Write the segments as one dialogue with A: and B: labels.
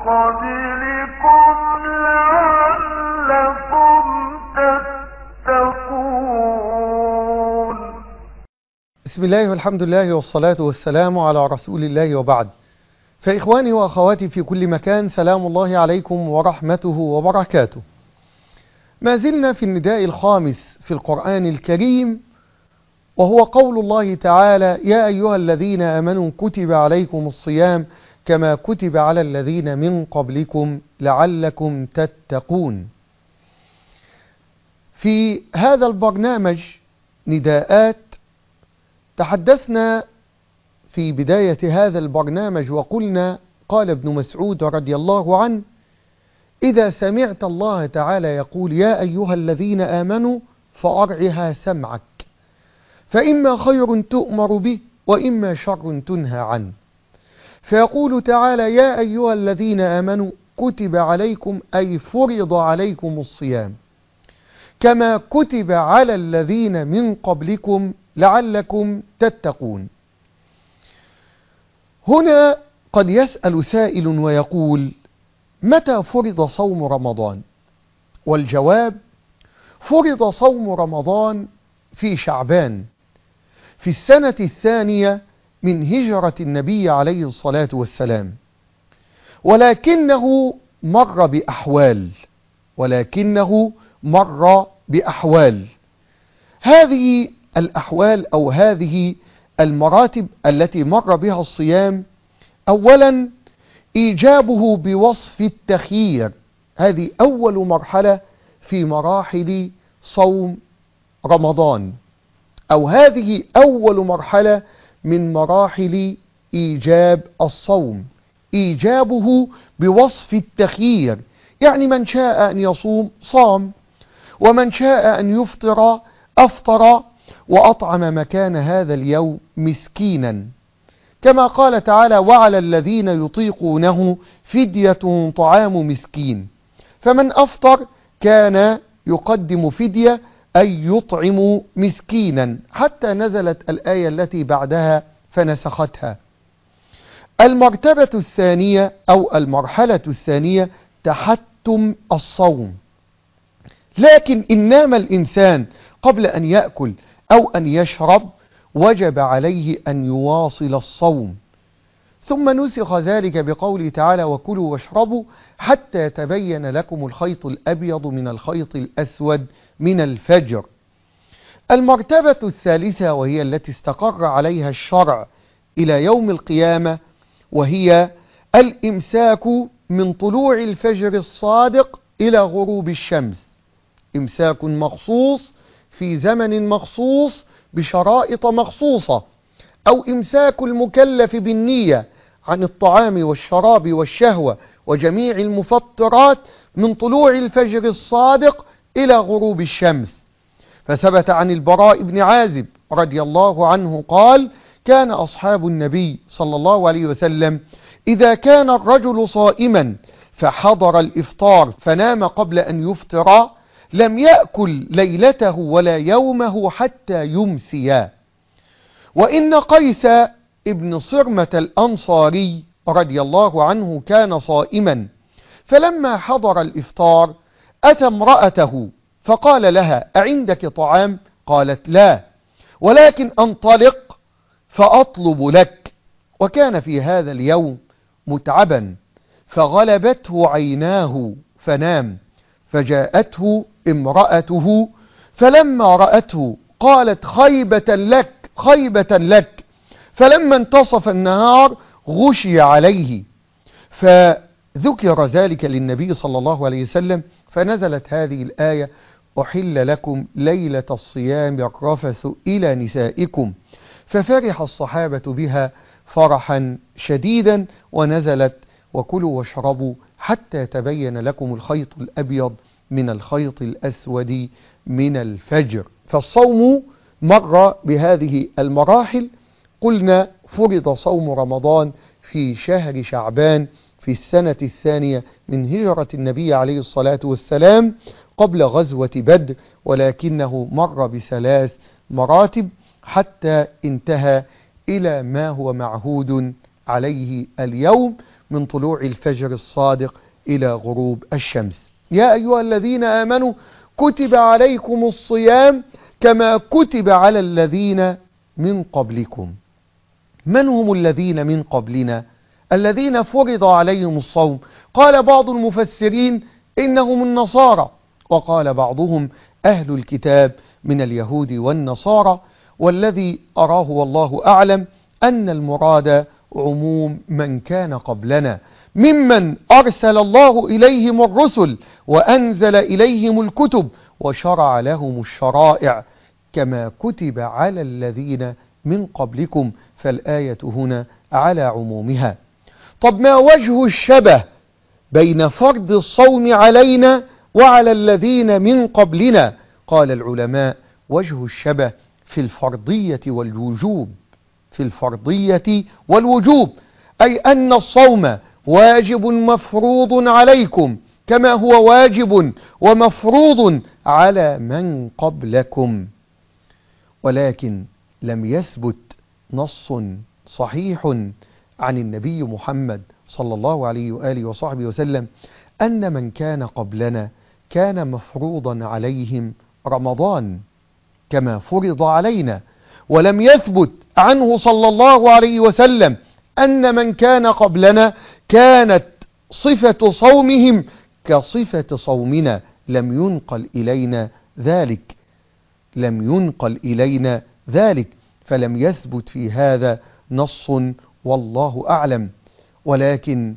A: قبلكم لعلكم تتقون.
B: بسم الله والحمد لله والصلاة والسلام على رسول الله، وبعد. فإخواني وأخواتي في كل مكان، سلام الله عليكم ورحمته وبركاته. ما زلنا في النداء الخامس في القرآن الكريم، وهو قول الله تعالى: يا أيها الذين آمنوا كتب عليكم الصيام كما كتب على الذين من قبلكم لعلكم تتقون. في هذا البرنامج نداءات تحدثنا في بداية هذا البرنامج وقلنا: قال ابن مسعود رضي الله عنه: إذا سمعت الله تعالى يقول يا أيها الذين آمنوا فأرعها سمعك، فإما خير تؤمر به وإما شر تنهى عنه. فيقول تعالى: يا أيها الذين آمنوا كتب عليكم، أي فرض عليكم الصيام، كما كتب على الذين من قبلكم لعلكم تتقون. هنا قد يسأل سائل ويقول: متى فرض صوم رمضان؟ والجواب: فرض صوم رمضان في شعبان في السنة الثانية من هجرة النبي عليه الصلاة والسلام، ولكنه مر بأحوال. هذه الأحوال أو هذه المراتب التي مر بها الصيام: أولا إيجابه بوصف التخيير، هذه أول مرحلة في مراحل صوم رمضان، أو هذه أول مرحلة من مراحل إيجاب الصوم، إيجابه بوصف التخيير، يعني من شاء أن يصوم صام، ومن شاء أن يفطر أفطر، وأطعم مكان هذا اليوم مسكينا، كما قال تعالى: وعلى الذين يطيقونه فدية طعام مسكين. فمن أفطر كان يقدم فدية، أي يطعم مسكينا، حتى نزلت الآية التي بعدها فنسختها. المرتبة الثانية أو المرحلة الثانية تحتم الصوم، لكن إن نام الإنسان قبل أن يأكل أو أن يشرب وجب عليه أن يواصل الصوم. ثم نسخ ذلك بقوله تعالى: وكلوا واشربوا حتى يتبين لكم الخيط الأبيض من الخيط الأسود من الفجر. المرتبة الثالثة، وهي التي استقر عليها الشرع إلى يوم القيامة، وهي الإمساك من طلوع الفجر الصادق إلى غروب الشمس، إمساك مخصوص في زمن مخصوص بشرائط مخصوصة، أو إمساك المكلف بالنية عن الطعام والشراب والشهوة وجميع المفطرات من طلوع الفجر الصادق إلى غروب الشمس. فثبت عن البراء بن عازب رضي الله عنه قال: كان أصحاب النبي صلى الله عليه وسلم إذا كان الرجل صائما فحضر الإفطار فنام قبل أن يفطر لم يأكل ليلته ولا يومه حتى يمسيا. وإن قيس ابن صرمة الأنصاري رضي الله عنه كان صائما، فلما حضر الإفطار أتى امرأته فقال لها: أعندك طعام؟ قالت: لا، ولكن أنطلق فأطلب لك. وكان في هذا اليوم متعبا فغلبته عيناه فنام، فجاءته امرأته فلما رأته قالت: خيبة لك خيبة لك. فلما انتصف النهار غشي عليه، فذكر ذلك للنبي صلى الله عليه وسلم، فنزلت هذه الآية: أحل لكم ليلة الصيام الرفث إلى نسائكم. ففرح الصحابة بها فرحا شديدا، ونزلت: وكلوا واشربوا حتى يتبين لكم الخيط الأبيض من الخيط الأسود من الفجر. فالصوم مر بهذه المراحل. قلنا: فرض صوم رمضان في شهر شعبان في السنة الثانية من هجرة النبي عليه الصلاة والسلام قبل غزوة بدر، ولكنه مر بثلاث مراتب حتى انتهى إلى ما هو معهود عليه اليوم من طلوع الفجر الصادق إلى غروب الشمس. يا أيها الذين آمنوا كتب عليكم الصيام كما كتب على الذين من قبلكم. من هم الذين من قبلنا؟ الذين فرض عليهم الصوم. قال بعض المفسرين إنهم النصارى، وقال بعضهم أهل الكتاب من اليهود والنصارى، والذي أراه والله أعلم أن المراد عموم من كان قبلنا ممن أرسل الله إليهم الرسل وأنزل إليهم الكتب وشرع لهم الشرائع كما كتب على الذين من قبلكم، فالآية هنا على عمومها. طب ما وجه الشبه بين فرض الصوم علينا وعلى الذين من قبلنا؟ قال العلماء وجه الشبه في الفرضية والوجوب، في الفرضية والوجوب، أي أن الصوم واجب مفروض عليكم كما هو واجب ومفروض على من قبلكم، ولكن لم يثبت نص صحيح عن النبي محمد صلى الله عليه وآله وصحبه وسلم أن من كان قبلنا كان مفروضا عليهم رمضان كما فرض علينا، ولم يثبت عنه صلى الله عليه وسلم أن من كان قبلنا كانت صفة صومهم كصفة صومنا. لم ينقل إلينا ذلك، لم ينقل إلينا ذلك، فلم يثبت في هذا نص والله أعلم. ولكن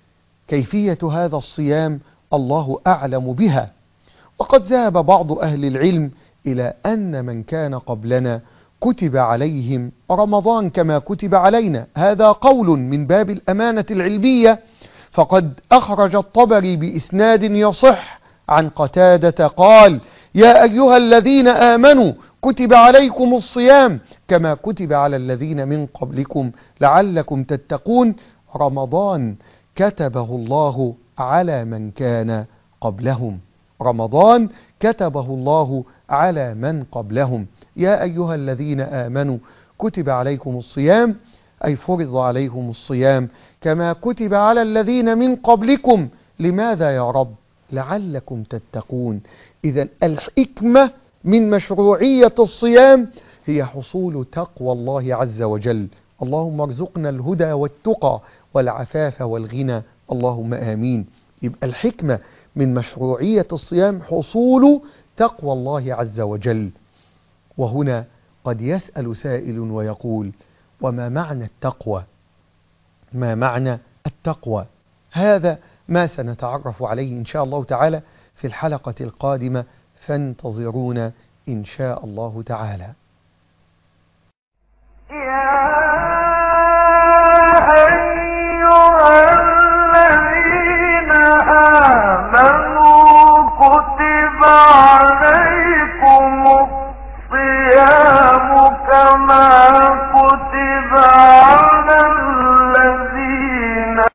B: كيفية هذا الصيام الله أعلم بها. وقد ذهب بعض أهل العلم إلى أن من كان قبلنا كتب عليهم رمضان كما كتب علينا. هذا قول من باب الأمانة العلمية، فقد أخرج الطبري بإسناد يصح عن قتادة قال: يا أيها الذين آمنوا كتب عليكم الصيام كما كتب على الذين من قبلكم لعلكم تتقون. رمضان كتبه الله على من كان قبلهم، رمضان كتبه الله على من قبلهم. يا أيها الذين آمنوا كتب عليكم الصيام أي فرض عليكم الصيام كما كتب على الذين من قبلكم. لماذا يا رب؟ لعلكم تتقون. إذن الحكمة من مشروعية الصيام هي حصول تقوى الله عز وجل. اللهم ارزقنا الهدى والتقى والعفاف والغنى، اللهم آمين. يبقى الحكمة من مشروعية الصيام حصول تقوى الله عز وجل. وهنا قد يسأل سائل ويقول: وما معنى التقوى؟ ما معنى التقوى؟ هذا ما سنتعرف عليه إن شاء الله تعالى في الحلقة القادمة، فانتظرونا إن شاء الله تعالى.